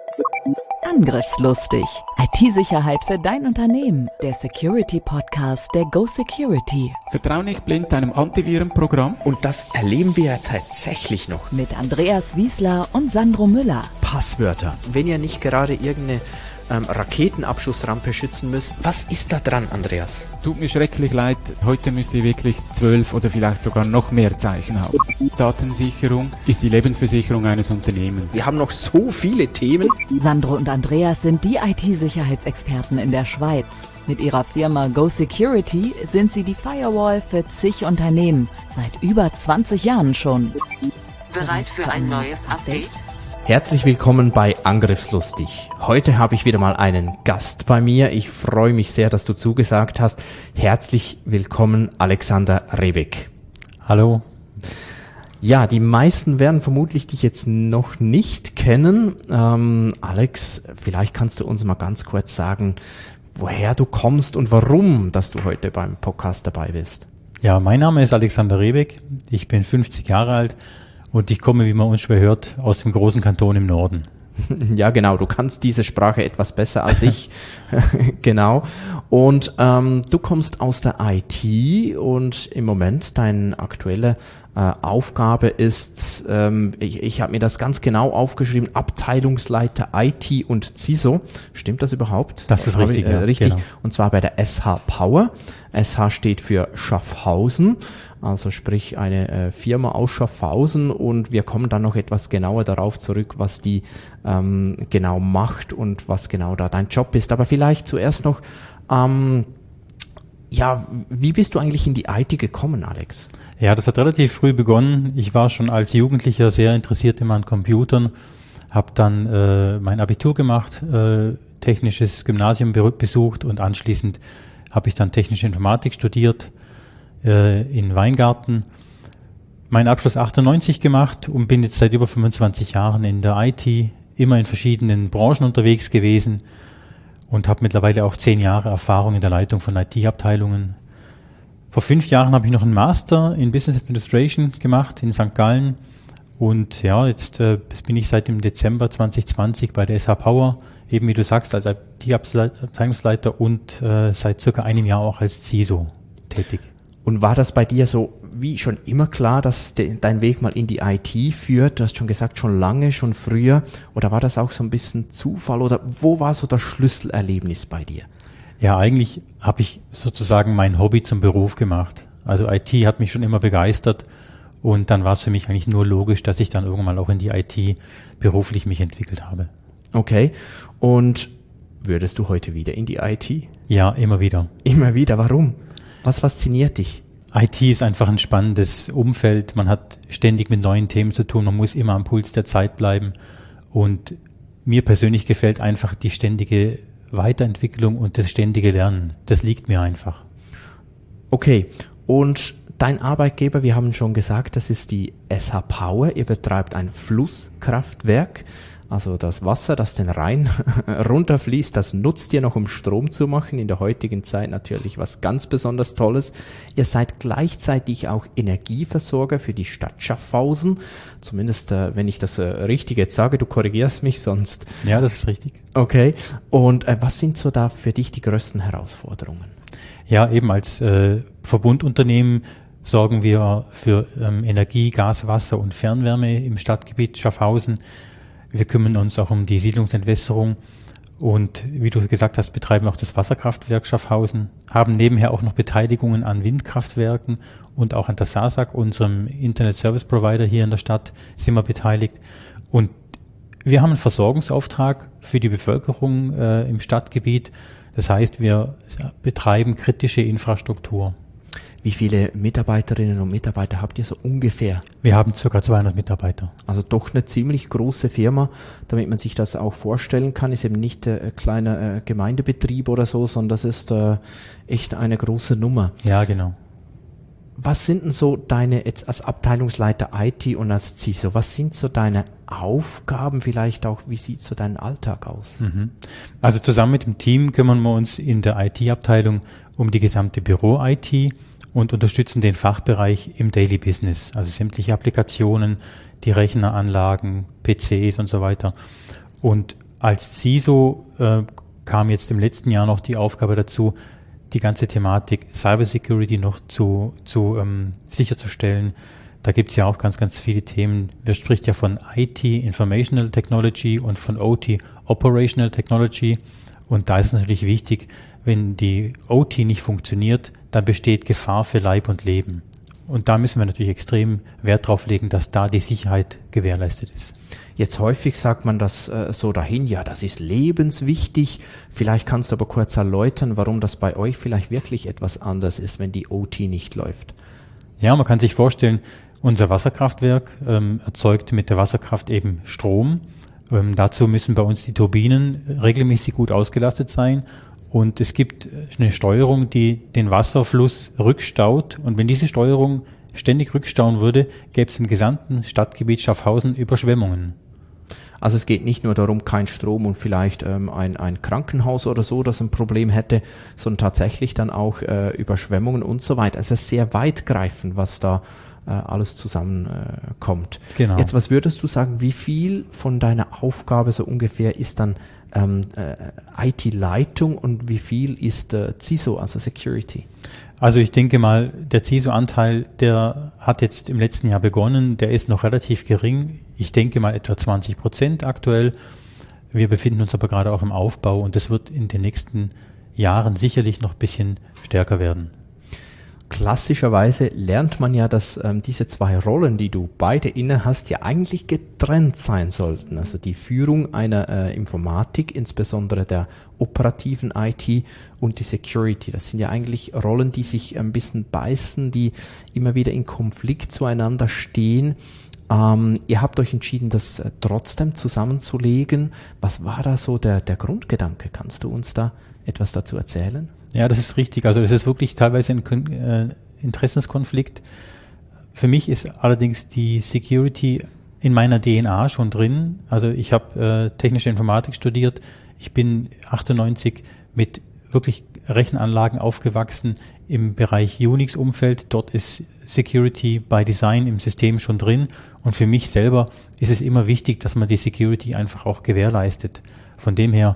Angriffslustig. IT-Sicherheit für dein Unternehmen. Der Security-Podcast der Go Security. Vertrau nicht blind deinem Antivirenprogramm. Und das erleben wir tatsächlich noch. Mit Andreas Wiesler und Sandro Müller. Passwörter. Wenn ihr nicht gerade irgendeine Raketenabschussrampe schützen müsst, was ist da dran, Andreas? Tut mir schrecklich leid, heute müsst ihr wirklich 12 oder vielleicht sogar noch mehr Zeichen haben. Datensicherung ist die Lebensversicherung eines Unternehmens. Wir haben noch so viele Themen. Sandro und Andreas sind die IT-Sicherheitsexperten in der Schweiz. Mit ihrer Firma Go Security sind sie die Firewall für zig Unternehmen. Seit über 20 Jahren schon. Bereit für ein neues Update? Herzlich willkommen bei Angriffslustig. Heute habe ich wieder mal einen Gast bei mir. Ich freue mich sehr, dass du zugesagt hast. Herzlich willkommen, Alexander Rebeck. Hallo. Ja, die meisten werden vermutlich dich jetzt noch nicht kennen. Alex, vielleicht kannst du uns mal ganz kurz sagen, woher du kommst und warum, dass du heute beim Podcast dabei bist. Ja, mein Name ist Alexander Rebeck. Ich bin 50 Jahre alt. Und ich komme, wie man unschwer hört, aus dem großen Kanton im Norden. Ja, genau. Du kannst diese Sprache etwas besser als ich. Genau. Und du kommst aus der IT und im Moment deine aktuelle Aufgabe ist, ich habe mir das ganz genau aufgeschrieben, Abteilungsleiter IT und CISO. Stimmt das überhaupt? Das ist richtig. Richtig. Genau. Und zwar bei der SH Power. SH steht für Schaffhausen. Also sprich eine Firma aus Schaffhausen, und wir kommen dann noch etwas genauer darauf zurück, was die genau macht und was genau da dein Job ist. Aber vielleicht zuerst noch, wie bist du eigentlich in die IT gekommen, Alex? Ja, das hat relativ früh begonnen. Ich war schon als Jugendlicher sehr interessiert immer an Computern, habe dann mein Abitur gemacht, technisches Gymnasium besucht und anschließend habe ich dann technische Informatik studiert in Weingarten, meinen Abschluss 98 gemacht und bin jetzt seit über 25 Jahren in der IT, immer in verschiedenen Branchen unterwegs gewesen und habe mittlerweile auch 10 Jahre Erfahrung in der Leitung von IT-Abteilungen. Vor 5 Jahren habe ich noch einen Master in Business Administration gemacht in St. Gallen und ja, jetzt bin ich seit dem Dezember 2020 bei der SH Power, eben wie du sagst, als IT-Abteilungsleiter und seit circa einem Jahr auch als CISO tätig. Und war das bei dir so wie schon immer klar, dass dein Weg mal in die IT führt? Du hast schon gesagt, schon lange, schon früher. Oder war das auch so ein bisschen Zufall? Oder wo war so das Schlüsselerlebnis bei dir? Ja, eigentlich habe ich sozusagen mein Hobby zum Beruf gemacht. Also IT hat mich schon immer begeistert. Und dann war es für mich eigentlich nur logisch, dass ich dann irgendwann mal auch in die IT beruflich mich entwickelt habe. Okay. Und würdest du heute wieder in die IT? Ja, immer wieder. Immer wieder? Warum? Was fasziniert dich? IT ist einfach ein spannendes Umfeld. Man hat ständig mit neuen Themen zu tun. Man muss immer am Puls der Zeit bleiben. Und mir persönlich gefällt einfach die ständige Weiterentwicklung und das ständige Lernen. Das liegt mir einfach. Okay. Und dein Arbeitgeber, wir haben schon gesagt, das ist die SH Power. Ihr betreibt ein Flusskraftwerk. Also das Wasser, das den Rhein runterfließt, das nutzt ihr noch, um Strom zu machen. In der heutigen Zeit natürlich was ganz besonders Tolles. Ihr seid gleichzeitig auch Energieversorger für die Stadt Schaffhausen. Zumindest, wenn ich das richtig jetzt sage, du korrigierst mich sonst. Ja, das ist richtig. Okay. Und was sind so da für dich die größten Herausforderungen? Ja, eben als Verbundunternehmen sorgen wir für Energie, Gas, Wasser und Fernwärme im Stadtgebiet Schaffhausen. Wir kümmern uns auch um die Siedlungsentwässerung und wie du gesagt hast, betreiben auch das Wasserkraftwerk Schaffhausen, haben nebenher auch noch Beteiligungen an Windkraftwerken und auch an der SASAG, unserem Internet Service Provider hier in der Stadt, sind wir beteiligt. Und wir haben einen Versorgungsauftrag für die Bevölkerung im Stadtgebiet. Das heißt, wir betreiben kritische Infrastruktur. Wie viele Mitarbeiterinnen und Mitarbeiter habt ihr so ungefähr? Wir haben ca. 200 Mitarbeiter. Also doch eine ziemlich große Firma, damit man sich das auch vorstellen kann. Ist eben nicht ein kleiner Gemeindebetrieb oder so, sondern das ist echt eine große Nummer. Ja, genau. Was sind denn so deine, jetzt als Abteilungsleiter IT und als CISO, was sind so deine Aufgaben, vielleicht auch, wie sieht so dein Alltag aus? Also zusammen mit dem Team kümmern wir uns in der IT-Abteilung um die gesamte Büro-IT und unterstützen den Fachbereich im Daily Business, also sämtliche Applikationen, die Rechneranlagen, PCs und so weiter. Und als CISO kam jetzt im letzten Jahr noch die Aufgabe dazu, die ganze Thematik Cybersecurity noch zu sicherzustellen. Da gibt's ja auch ganz, ganz viele Themen. Wir spricht ja von IT, Informational Technology, und von OT, Operational Technology. Und da ist es natürlich wichtig, wenn die OT nicht funktioniert, dann besteht Gefahr für Leib und Leben. Und da müssen wir natürlich extrem Wert drauf legen, dass da die Sicherheit gewährleistet ist. Jetzt häufig sagt man das so dahin, ja, das ist lebenswichtig. Vielleicht kannst du aber kurz erläutern, warum das bei euch vielleicht wirklich etwas anders ist, wenn die OT nicht läuft. Ja, man kann sich vorstellen, unser Wasserkraftwerk erzeugt mit der Wasserkraft eben Strom. Dazu müssen bei uns die Turbinen regelmäßig gut ausgelastet sein. Und es gibt eine Steuerung, die den Wasserfluss rückstaut. Und wenn diese Steuerung ständig rückstauen würde, gäbe es im gesamten Stadtgebiet Schaffhausen Überschwemmungen. Also es geht nicht nur darum, kein Strom und vielleicht ein Krankenhaus oder so, das ein Problem hätte, sondern tatsächlich dann auch Überschwemmungen und so weiter. Also es ist sehr weitgreifend, was da alles zusammenkommt. Genau. Jetzt, was würdest du sagen, wie viel von deiner Aufgabe so ungefähr ist dann IT-Leitung und wie viel ist CISO, also Security? Also ich denke mal, der CISO-Anteil, der hat jetzt im letzten Jahr begonnen, der ist noch relativ gering. Ich denke mal etwa 20% aktuell. Wir befinden uns aber gerade auch im Aufbau und das wird in den nächsten Jahren sicherlich noch ein bisschen stärker werden. Klassischerweise lernt man ja, dass diese zwei Rollen, die du beide inne hast, ja eigentlich getrennt sein sollten. Also die Führung einer Informatik, insbesondere der operativen IT, und die Security. Das sind ja eigentlich Rollen, die sich ein bisschen beißen, die immer wieder in Konflikt zueinander stehen. Ihr habt euch entschieden, das trotzdem zusammenzulegen. Was war da so der Grundgedanke? Kannst du uns da etwas dazu erzählen? Ja, das ist richtig. Also das ist wirklich teilweise ein Interessenskonflikt. Für mich ist allerdings die Security in meiner DNA schon drin. Also ich habe technische Informatik studiert. Ich bin 98 mit wirklich Rechenanlagen aufgewachsen im Bereich Unix-Umfeld. Dort ist Security by Design im System schon drin. Und für mich selber ist es immer wichtig, dass man die Security einfach auch gewährleistet. Von dem her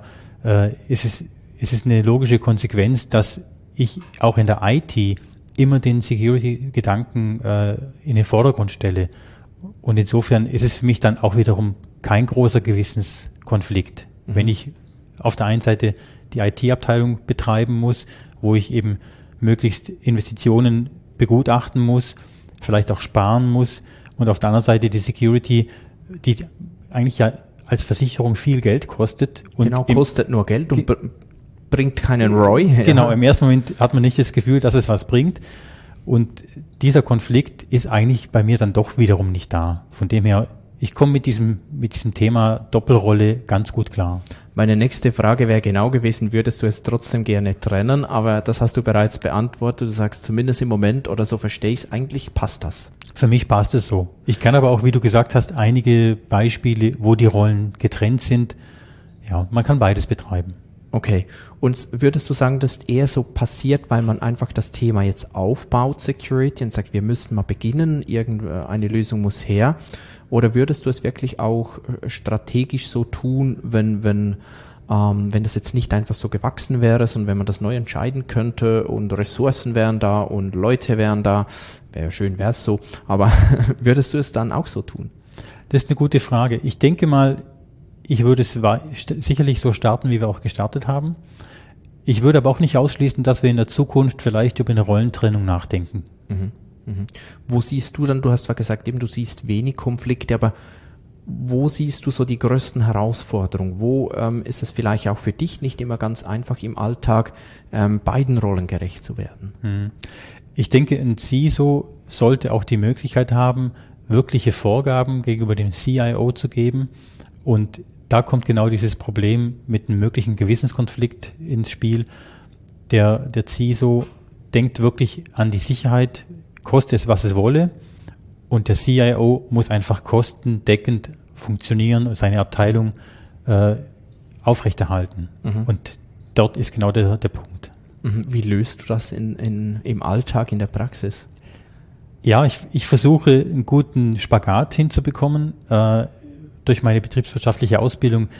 ist es eine logische Konsequenz, dass ich auch in der IT immer den Security-Gedanken in den Vordergrund stelle. Und insofern ist es für mich dann auch wiederum kein großer Gewissenskonflikt, wenn ich auf der einen Seite die IT-Abteilung betreiben muss, wo ich eben möglichst Investitionen begutachten muss, vielleicht auch sparen muss, und auf der anderen Seite die Security, die eigentlich ja als Versicherung viel Geld kostet. Und genau, kostet nur Geld und bringt keinen ROI. Genau, im ersten Moment hat man nicht das Gefühl, dass es was bringt. Und dieser Konflikt ist eigentlich bei mir dann doch wiederum nicht da. Von dem her, ich komme mit diesem Thema Doppelrolle ganz gut klar. Meine nächste Frage wäre genau gewesen, würdest du es trotzdem gerne trennen? Aber das hast du bereits beantwortet. Du sagst zumindest im Moment, oder so verstehe ich es, eigentlich passt das. Für mich passt es so. Ich kann aber auch, wie du gesagt hast, einige Beispiele, wo die Rollen getrennt sind. Ja, man kann beides betreiben. Okay. Und würdest du sagen, dass eher so passiert, weil man einfach das Thema jetzt aufbaut, Security, und sagt, wir müssen mal beginnen, irgendeine Lösung muss her? Oder würdest du es wirklich auch strategisch so tun, wenn das jetzt nicht einfach so gewachsen wäre, sondern wenn man das neu entscheiden könnte und Ressourcen wären da und Leute wären da, wäre schön, wäre es so, aber würdest du es dann auch so tun? Das ist eine gute Frage. Ich denke mal, ich würde es sicherlich so starten, wie wir auch gestartet haben. Ich würde aber auch nicht ausschließen, dass wir in der Zukunft vielleicht über eine Rollentrennung nachdenken. Wo siehst du dann, du hast zwar gesagt, eben du siehst wenig Konflikte, aber wo siehst du so die größten Herausforderungen? Wo ist es vielleicht auch für dich nicht immer ganz einfach im Alltag, beiden Rollen gerecht zu werden? Ich denke, ein CISO sollte auch die Möglichkeit haben, wirkliche Vorgaben gegenüber dem CIO zu geben. Und da kommt genau dieses Problem mit einem möglichen Gewissenskonflikt ins Spiel. Der CISO denkt wirklich an die Sicherheit, koste es, was es wolle. Und der CIO muss einfach kostendeckend funktionieren und seine Abteilung aufrechterhalten. Und dort ist genau der Punkt. Wie löst du das im Alltag, in der Praxis? Ja, ich versuche einen guten Spagat hinzubekommen. Durch meine betriebswirtschaftliche Ausbildung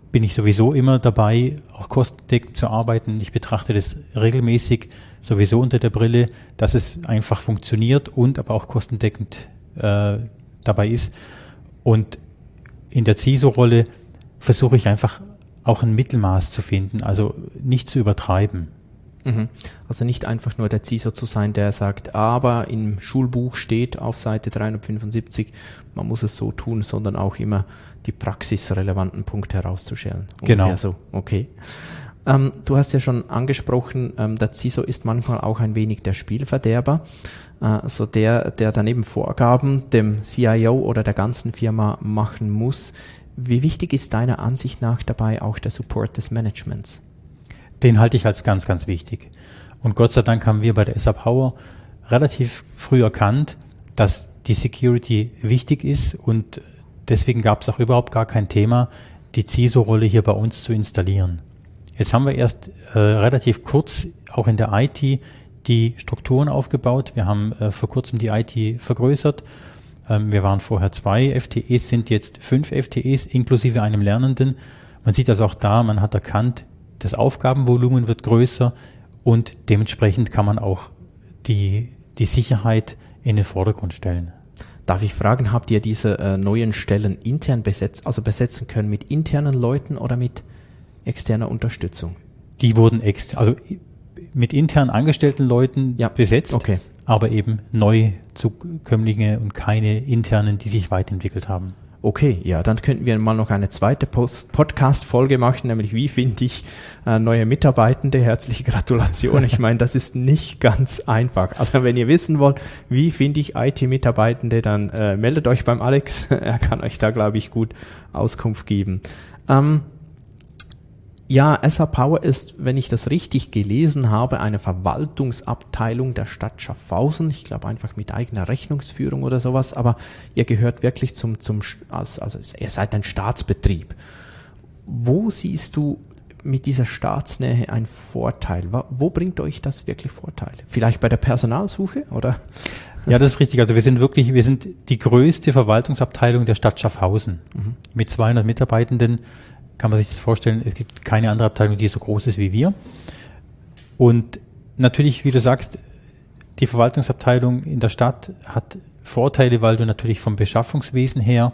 bin ich sowieso immer dabei, auch kostendeckend zu arbeiten. Ich betrachte das regelmäßig sowieso unter der Brille, dass es einfach funktioniert und aber auch kostendeckend dabei ist. Und in der CISO-Rolle versuche ich einfach auch ein Mittelmaß zu finden, also nicht zu übertreiben. Also nicht einfach nur der CISO zu sein, der sagt, aber im Schulbuch steht auf Seite 375, man muss es so tun, sondern auch immer die praxisrelevanten Punkte herauszustellen. Genau. So, okay. Du hast ja schon angesprochen, der CISO ist manchmal auch ein wenig der Spielverderber, also der daneben Vorgaben dem CIO oder der ganzen Firma machen muss. Wie wichtig ist deiner Ansicht nach dabei auch der Support des Managements? Den halte ich als ganz, ganz wichtig. Und Gott sei Dank haben wir bei der SA Power relativ früh erkannt, dass die Security wichtig ist und deswegen gab es auch überhaupt gar kein Thema, die CISO-Rolle hier bei uns zu installieren. Jetzt haben wir erst relativ kurz auch in der IT die Strukturen aufgebaut. Wir haben vor kurzem die IT vergrößert. Wir waren vorher 2 FTEs, sind jetzt 5 FTEs inklusive einem Lernenden. Man sieht also auch da, man hat erkannt, das Aufgabenvolumen wird größer und dementsprechend kann man auch die Sicherheit in den Vordergrund stellen. Darf ich fragen, habt ihr diese neuen Stellen intern besetzen können mit internen Leuten oder mit externer Unterstützung? Die wurden mit intern angestellten Leuten besetzt, okay, aber eben Neuzukömmlinge und keine internen, die sich weiterentwickelt haben. Okay, ja, dann könnten wir mal noch eine zweite Podcast-Folge machen, nämlich wie finde ich neue Mitarbeitende. Herzliche Gratulation. Ich meine, das ist nicht ganz einfach. Also wenn ihr wissen wollt, wie finde ich IT-Mitarbeitende, dann meldet euch beim Alex. Er kann euch da, glaube ich, gut Auskunft geben. Ja, SA Power ist, wenn ich das richtig gelesen habe, eine Verwaltungsabteilung der Stadt Schaffhausen. Ich glaube einfach mit eigener Rechnungsführung oder sowas, aber ihr gehört wirklich also ihr seid ein Staatsbetrieb. Wo siehst du mit dieser Staatsnähe einen Vorteil? Wo bringt euch das wirklich Vorteile? Vielleicht bei der Personalsuche, oder? Ja, das ist richtig. Also wir sind die größte Verwaltungsabteilung der Stadt Schaffhausen. Mit 200 Mitarbeitenden. Kann man sich das vorstellen, es gibt keine andere Abteilung, die so groß ist wie wir. Und natürlich, wie du sagst, die Verwaltungsabteilung in der Stadt hat Vorteile, weil du natürlich vom Beschaffungswesen her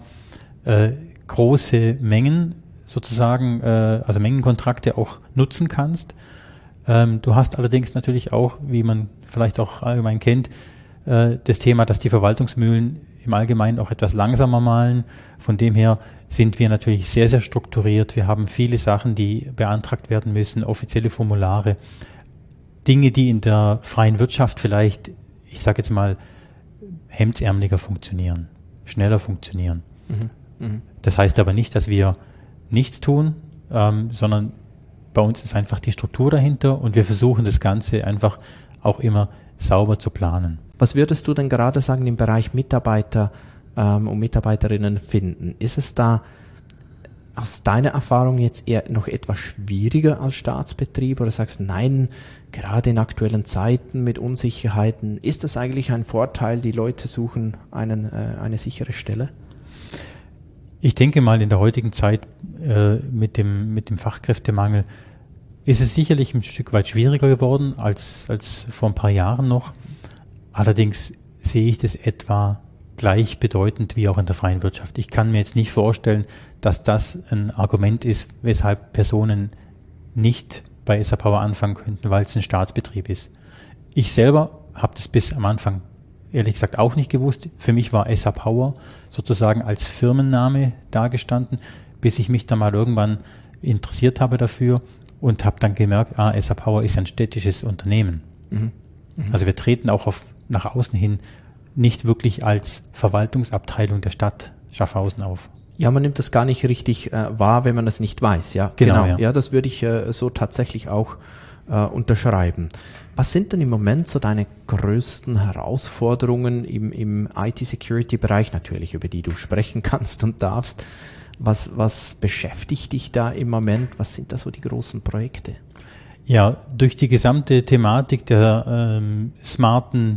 große Mengen sozusagen, also Mengenkontrakte auch nutzen kannst. Du hast allerdings natürlich auch, wie man vielleicht auch allgemein kennt, das Thema, dass die Verwaltungsmühlen im Allgemeinen auch etwas langsamer malen. Von dem her sind wir natürlich sehr, sehr strukturiert. Wir haben viele Sachen, die beantragt werden müssen, offizielle Formulare, Dinge, die in der freien Wirtschaft vielleicht, ich sage jetzt mal, hemdsärmeliger funktionieren, schneller funktionieren. Das heißt aber nicht, dass wir nichts tun, sondern bei uns ist einfach die Struktur dahinter und wir versuchen das Ganze einfach auch immer sauber zu planen. Was würdest du denn gerade sagen im Bereich Mitarbeiter und Mitarbeiterinnen finden? Ist es da aus deiner Erfahrung jetzt eher noch etwas schwieriger als Staatsbetrieb oder sagst nein, gerade in aktuellen Zeiten mit Unsicherheiten, ist das eigentlich ein Vorteil, die Leute suchen eine sichere Stelle? Ich denke mal, in der heutigen Zeit mit dem Fachkräftemangel ist es sicherlich ein Stück weit schwieriger geworden als vor ein paar Jahren noch. Allerdings sehe ich das etwa gleichbedeutend wie auch in der freien Wirtschaft. Ich kann mir jetzt nicht vorstellen, dass das ein Argument ist, weshalb Personen nicht bei SA Power anfangen könnten, weil es ein Staatsbetrieb ist. Ich selber habe das bis am Anfang ehrlich gesagt auch nicht gewusst. Für mich war SA Power sozusagen als Firmenname dagestanden, bis ich mich dann mal irgendwann interessiert habe dafür und habe dann gemerkt, SA Power ist ein städtisches Unternehmen. Also wir treten auch nach außen hin nicht wirklich als Verwaltungsabteilung der Stadt Schaffhausen auf. Ja, man nimmt das gar nicht richtig wahr, wenn man das nicht weiß. Ja, genau. Ja, das würde ich so tatsächlich auch unterschreiben. Was sind denn im Moment so deine größten Herausforderungen im IT-Security-Bereich, natürlich, über die du sprechen kannst und darfst? Was beschäftigt dich da im Moment? Was sind da so die großen Projekte? Ja, durch die gesamte Thematik der smarten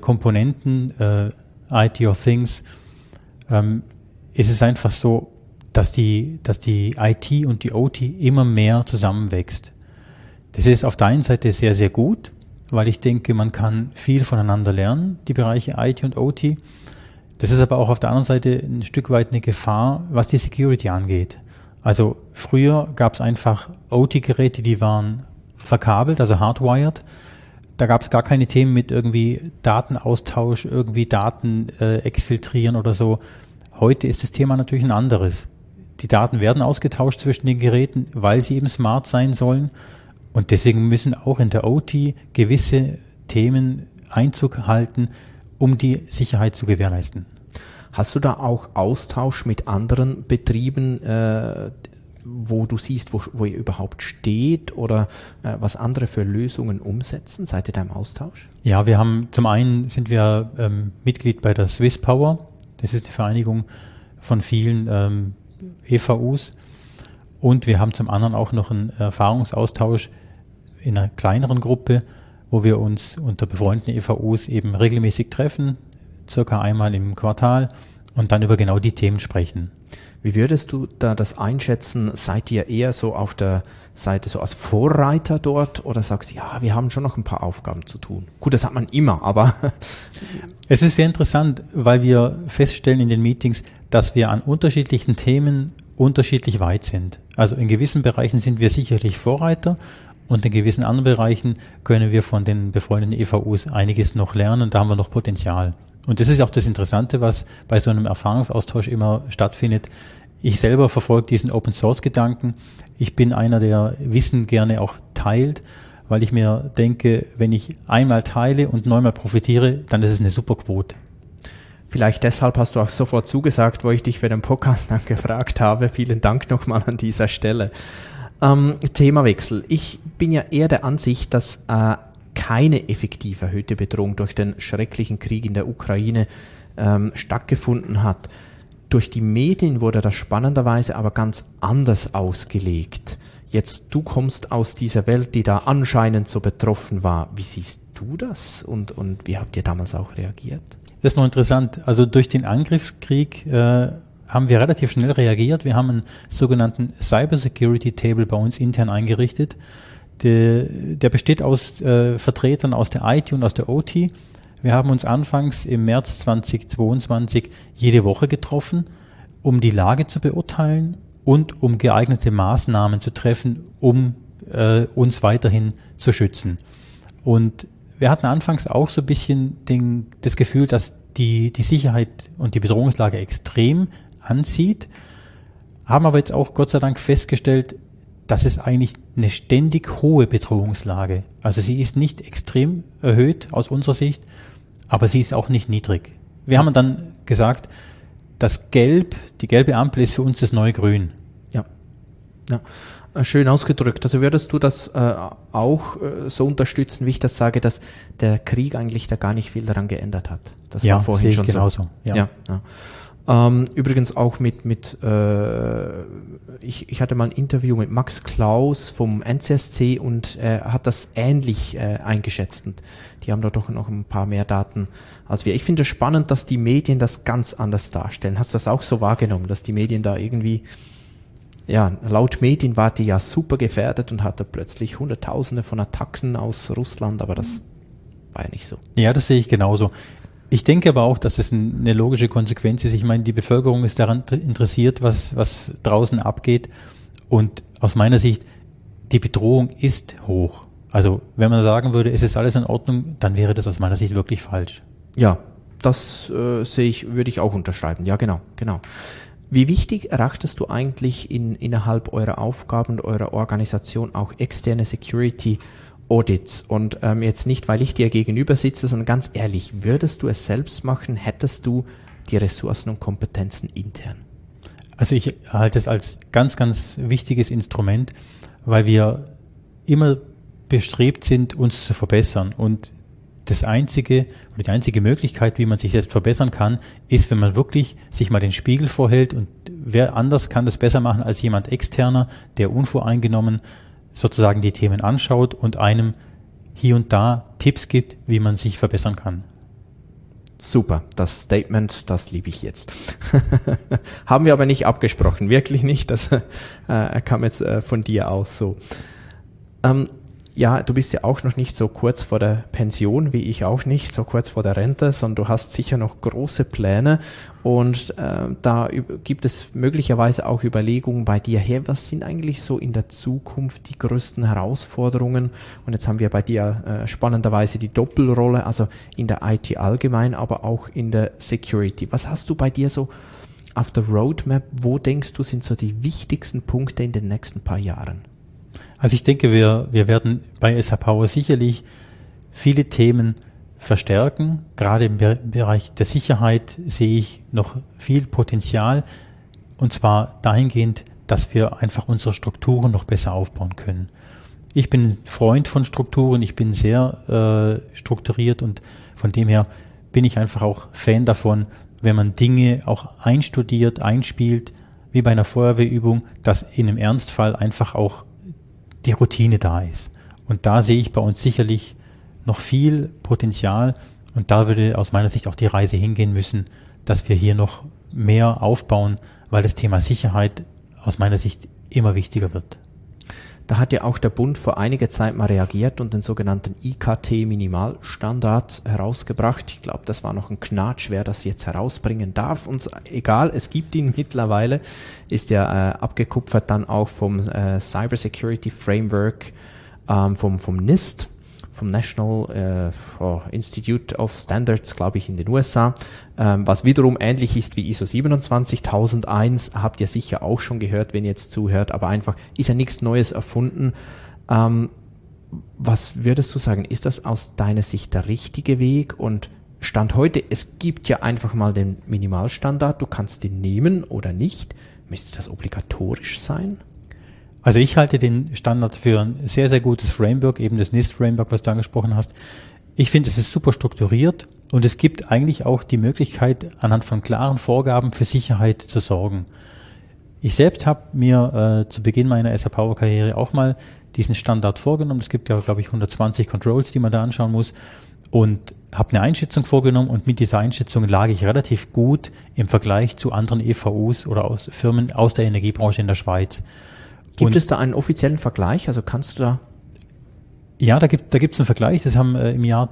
Komponenten, IT of Things, ist es einfach so, dass die IT und die OT immer mehr zusammenwächst. Das ist auf der einen Seite sehr, sehr gut, weil ich denke, man kann viel voneinander lernen, die Bereiche IT und OT. Das ist aber auch auf der anderen Seite ein Stück weit eine Gefahr, was die Security angeht. Also früher gab es einfach OT-Geräte, die waren verkabelt, also hardwired. Da gab es gar keine Themen mit irgendwie Datenaustausch, irgendwie Daten exfiltrieren oder so. Heute ist das Thema natürlich ein anderes. Die Daten werden ausgetauscht zwischen den Geräten, weil sie eben smart sein sollen. Und deswegen müssen auch in der OT gewisse Themen Einzug halten, um die Sicherheit zu gewährleisten. Hast du da auch Austausch mit anderen Betrieben, wo du siehst, wo ihr überhaupt steht oder was andere für Lösungen umsetzen? Seid ihr da im Austausch? Ja, wir haben zum einen sind wir Mitglied bei der Swiss Power. Das ist die Vereinigung von vielen EVUs. Und wir haben zum anderen auch noch einen Erfahrungsaustausch in einer kleineren Gruppe, wo wir uns unter befreundeten EVUs eben regelmäßig treffen, circa einmal im Quartal und dann über genau die Themen sprechen. Wie würdest du da das einschätzen? Seid ihr eher so auf der Seite so als Vorreiter dort oder sagst, ja, wir haben schon noch ein paar Aufgaben zu tun? Gut, das hat man immer, aber... Es ist sehr interessant, weil wir feststellen in den Meetings, dass wir an unterschiedlichen Themen unterschiedlich weit sind. Also in gewissen Bereichen sind wir sicherlich Vorreiter und in gewissen anderen Bereichen können wir von den befreundeten EVUs einiges noch lernen, da haben wir noch Potenzial. Und das ist auch das Interessante, was bei so einem Erfahrungsaustausch immer stattfindet. Ich selber verfolge diesen Open-Source-Gedanken. Ich bin einer, der Wissen gerne auch teilt, weil ich mir denke, wenn ich einmal teile und 9-mal profitiere, dann ist es eine super Quote. Vielleicht deshalb hast du auch sofort zugesagt, wo ich dich für den Podcast dann gefragt habe. Vielen Dank nochmal an dieser Stelle. Themawechsel. Ich bin ja eher der Ansicht, dass keine effektiv erhöhte Bedrohung durch den schrecklichen Krieg in der Ukraine stattgefunden hat. Durch die Medien wurde das spannenderweise aber ganz anders ausgelegt. Jetzt, du kommst aus dieser Welt, die da anscheinend so betroffen war. Wie siehst du das und wie habt ihr damals auch reagiert? Das ist noch interessant. Also durch den Angriffskrieg haben wir relativ schnell reagiert. Wir haben einen sogenannten Cybersecurity Table bei uns intern eingerichtet. Der besteht aus Vertretern aus der IT und aus der OT. Wir haben uns anfangs im März 2022 jede Woche getroffen, um die Lage zu beurteilen und um geeignete Maßnahmen zu treffen, um uns weiterhin zu schützen. Und wir hatten anfangs auch so ein bisschen das Gefühl, dass die Sicherheit und die Bedrohungslage extrem anzieht, haben aber jetzt auch Gott sei Dank festgestellt, dass es eigentlich eine ständig hohe Bedrohungslage. Also sie ist nicht extrem erhöht aus unserer Sicht, aber sie ist auch nicht niedrig. Wir haben dann gesagt, die gelbe Ampel ist für uns das neue Grün. Ja. Schön ausgedrückt. Also würdest du das auch so unterstützen, wie ich das sage, dass der Krieg eigentlich da gar nicht viel daran geändert hat? Das ja, war vorhin schon genauso. So. Ja. Übrigens auch ich hatte mal ein Interview mit Max Klaus vom NCSC und er hat das ähnlich eingeschätzt und die haben da doch noch ein paar mehr Daten als wir. Ich finde es spannend, dass die Medien das ganz anders darstellen. Hast du das auch so wahrgenommen, dass die Medien da irgendwie, ja, laut Medien war die ja super gefährdet und hatte plötzlich Hunderttausende von Attacken aus Russland, aber das war ja nicht so. Ja, das sehe ich genauso. Ich denke aber auch, dass es eine logische Konsequenz ist. Ich meine, die Bevölkerung ist daran interessiert, was draußen abgeht. Und aus meiner Sicht, die Bedrohung ist hoch. Also wenn man sagen würde, es ist alles in Ordnung, dann wäre das aus meiner Sicht wirklich falsch. Ja, das würde ich auch unterschreiben. Ja, genau. Wie wichtig erachtest du eigentlich innerhalb eurer Aufgaben und eurer Organisation auch externe Security Audits? Und jetzt nicht, weil ich dir gegenüber sitze, sondern ganz ehrlich, würdest du es selbst machen, hättest du die Ressourcen und Kompetenzen intern? Also ich halte es als ganz, ganz wichtiges Instrument, weil wir immer bestrebt sind, uns zu verbessern. Und die einzige Möglichkeit, wie man sich selbst verbessern kann, ist, wenn man wirklich sich mal den Spiegel vorhält und wer anders kann das besser machen als jemand externer, der unvoreingenommen sozusagen die Themen anschaut und einem hier und da Tipps gibt, wie man sich verbessern kann. Super, das Statement, das liebe ich jetzt. Haben wir aber nicht abgesprochen, wirklich nicht. Das kam jetzt von dir aus so. Ja, du bist ja auch noch nicht so kurz vor der Pension, wie ich auch nicht, so kurz vor der Rente, sondern du hast sicher noch große Pläne und da gibt es möglicherweise auch Überlegungen bei dir her, was sind eigentlich so in der Zukunft die größten Herausforderungen? Und jetzt haben wir bei dir spannenderweise die Doppelrolle, also in der IT allgemein, aber auch in der Security. Was hast du bei dir so auf der Roadmap? Wo denkst du, sind so die wichtigsten Punkte in den nächsten paar Jahren? Also ich denke, wir werden bei SAP Power sicherlich viele Themen verstärken. Gerade im Bereich der Sicherheit sehe ich noch viel Potenzial. Und zwar dahingehend, dass wir einfach unsere Strukturen noch besser aufbauen können. Ich bin ein Freund von Strukturen. Ich bin sehr strukturiert und von dem her bin ich einfach auch Fan davon, wenn man Dinge auch einstudiert, einspielt, wie bei einer Feuerwehrübung, dass in einem Ernstfall einfach auch die Routine da ist. Und da sehe ich bei uns sicherlich noch viel Potenzial und da würde aus meiner Sicht auch die Reise hingehen müssen, dass wir hier noch mehr aufbauen, weil das Thema Sicherheit aus meiner Sicht immer wichtiger wird. Da hat ja auch der Bund vor einiger Zeit mal reagiert und den sogenannten IKT-Minimalstandard herausgebracht. Ich glaube, das war noch ein Knatsch, wer das jetzt herausbringen darf. Uns egal, es gibt ihn mittlerweile, ist ja abgekupfert dann auch vom Cybersecurity Framework vom NIST, vom National Institute of Standards, glaube ich, in den USA, was wiederum ähnlich ist wie ISO 27001, habt ihr sicher auch schon gehört, wenn ihr jetzt zuhört, aber einfach ist ja nichts Neues erfunden. Was würdest du sagen, ist das aus deiner Sicht der richtige Weg? Und Stand heute, es gibt ja einfach mal den Minimalstandard, du kannst den nehmen oder nicht. Müsste das obligatorisch sein? Also ich halte den Standard für ein sehr, sehr gutes Framework, eben das NIST-Framework, was du angesprochen hast. Ich finde, es ist super strukturiert und es gibt eigentlich auch die Möglichkeit, anhand von klaren Vorgaben für Sicherheit zu sorgen. Ich selbst habe mir zu Beginn meiner SAP Power Karriere auch mal diesen Standard vorgenommen. Es gibt ja, glaube ich, 120 Controls, die man da anschauen muss und habe eine Einschätzung vorgenommen und mit dieser Einschätzung lag ich relativ gut im Vergleich zu anderen EVUs oder aus Firmen aus der Energiebranche in der Schweiz. Gibt es da einen offiziellen Vergleich? Also kannst du da? Ja, da gibt's einen Vergleich. Das haben im Jahr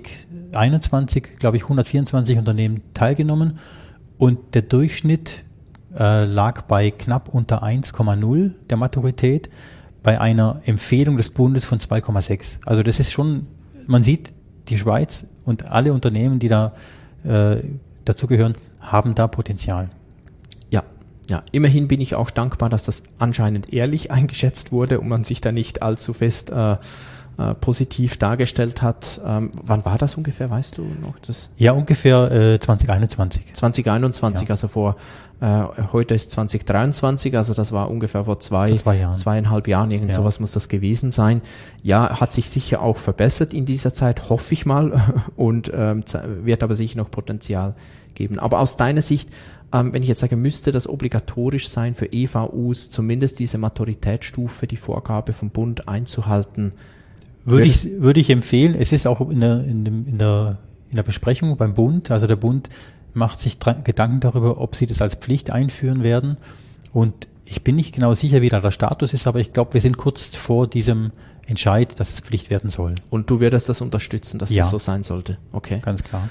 2021, glaube ich, 124 Unternehmen teilgenommen und der Durchschnitt lag bei knapp unter 1,0 der Maturität bei einer Empfehlung des Bundes von 2,6. Also das ist schon, man sieht, die Schweiz und alle Unternehmen, die da dazugehören, haben da Potenzial. Ja, immerhin bin ich auch dankbar, dass das anscheinend ehrlich eingeschätzt wurde und man sich da nicht allzu fest positiv dargestellt hat. Wann war das ungefähr, weißt du noch? Das? Ja, ungefähr 2021. 2021, ja. Also heute ist 2023, also das war ungefähr vor 2,5 Jahren, irgend sowas muss das gewesen sein. Ja, hat sich sicher auch verbessert in dieser Zeit, hoffe ich mal, und wird aber sicher noch Potenzial geben. Aber aus deiner Sicht, wenn ich jetzt sage, müsste das obligatorisch sein für EVUs, zumindest diese Maturitätsstufe, die Vorgabe vom Bund einzuhalten? Würde ich empfehlen. Es ist auch in der Besprechung beim Bund, also der Bund macht sich Gedanken darüber, ob sie das als Pflicht einführen werden. Und ich bin nicht genau sicher, wie da der Status ist, aber ich glaube, wir sind kurz vor diesem Entscheid, dass es Pflicht werden soll. Und du würdest das unterstützen, dass es so sein sollte? Okay. Ganz klar.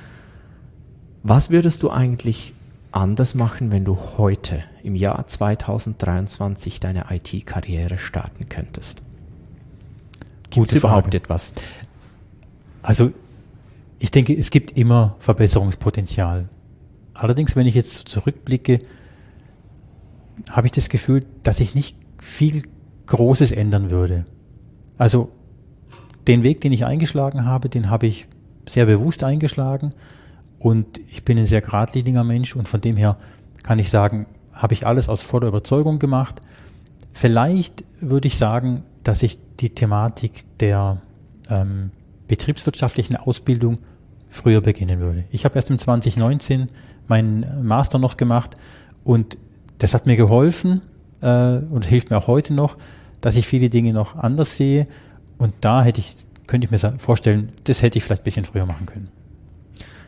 Was würdest du eigentlich anders machen, wenn du heute im Jahr 2023 deine IT-Karriere starten könntest? Gibt es überhaupt etwas? Also ich denke, es gibt immer Verbesserungspotenzial. Allerdings, wenn ich jetzt zurückblicke, habe ich das Gefühl, dass ich nicht viel Großes ändern würde. Also den Weg, den ich eingeschlagen habe, den habe ich sehr bewusst eingeschlagen. Und ich bin ein sehr geradliniger Mensch und von dem her kann ich sagen, habe ich alles aus voller Überzeugung gemacht. Vielleicht würde ich sagen, dass ich die Thematik der betriebswirtschaftlichen Ausbildung früher beginnen würde. Ich habe erst im 2019 meinen Master noch gemacht und das hat mir geholfen und hilft mir auch heute noch, dass ich viele Dinge noch anders sehe und da könnte ich mir vorstellen, das hätte ich vielleicht ein bisschen früher machen können.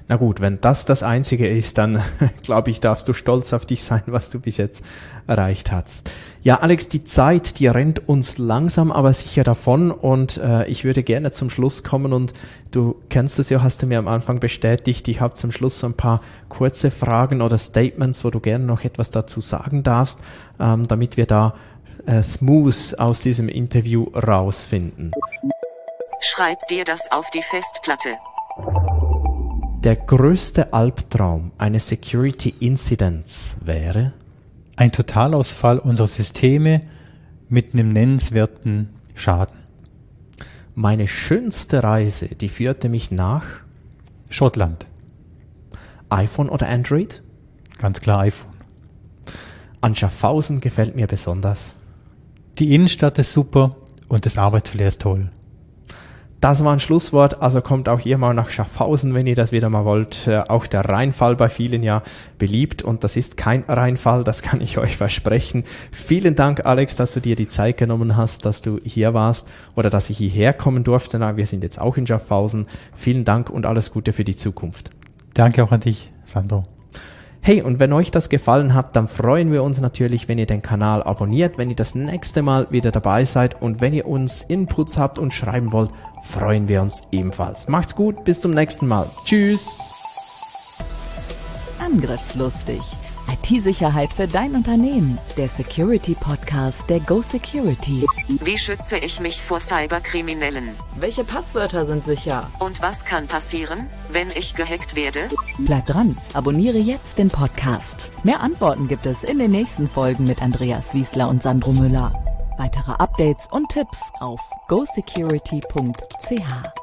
Na gut, wenn das Einzige ist, dann glaube ich, darfst du stolz auf dich sein, was du bis jetzt erreicht hast. Ja, Alex, die Zeit, die rennt uns langsam, aber sicher davon und ich würde gerne zum Schluss kommen und du kennst es ja, hast du mir am Anfang bestätigt, ich habe zum Schluss so ein paar kurze Fragen oder Statements, wo du gerne noch etwas dazu sagen darfst, damit wir da smooth aus diesem Interview rausfinden. Schreib dir das auf die Festplatte. Der größte Albtraum eines Security Incidents wäre? Ein Totalausfall unserer Systeme mit einem nennenswerten Schaden. Meine schönste Reise, die führte mich nach? Schottland. iPhone oder Android? Ganz klar iPhone. An Schaffhausen gefällt mir besonders. Die Innenstadt ist super und das Arbeitsflair ist toll. Das war ein Schlusswort, also kommt auch ihr mal nach Schaffhausen, wenn ihr das wieder mal wollt. Auch der Rheinfall bei vielen ja beliebt und das ist kein Rheinfall, das kann ich euch versprechen. Vielen Dank, Alex, dass du dir die Zeit genommen hast, dass du hier warst oder dass ich hierher kommen durfte. Na, wir sind jetzt auch in Schaffhausen. Vielen Dank und alles Gute für die Zukunft. Danke auch an dich, Sandro. Hey, und wenn euch das gefallen hat, dann freuen wir uns natürlich, wenn ihr den Kanal abonniert, wenn ihr das nächste Mal wieder dabei seid und wenn ihr uns Inputs habt und schreiben wollt, freuen wir uns ebenfalls. Macht's gut, bis zum nächsten Mal. Tschüss. Angriffslustig. IT-Sicherheit für dein Unternehmen. Der Security-Podcast der Go Security. Wie schütze ich mich vor Cyberkriminellen? Welche Passwörter sind sicher? Und was kann passieren, wenn ich gehackt werde? Bleib dran, abonniere jetzt den Podcast. Mehr Antworten gibt es in den nächsten Folgen mit Andreas Wiesler und Sandro Müller. Weitere Updates und Tipps auf gosecurity.ch.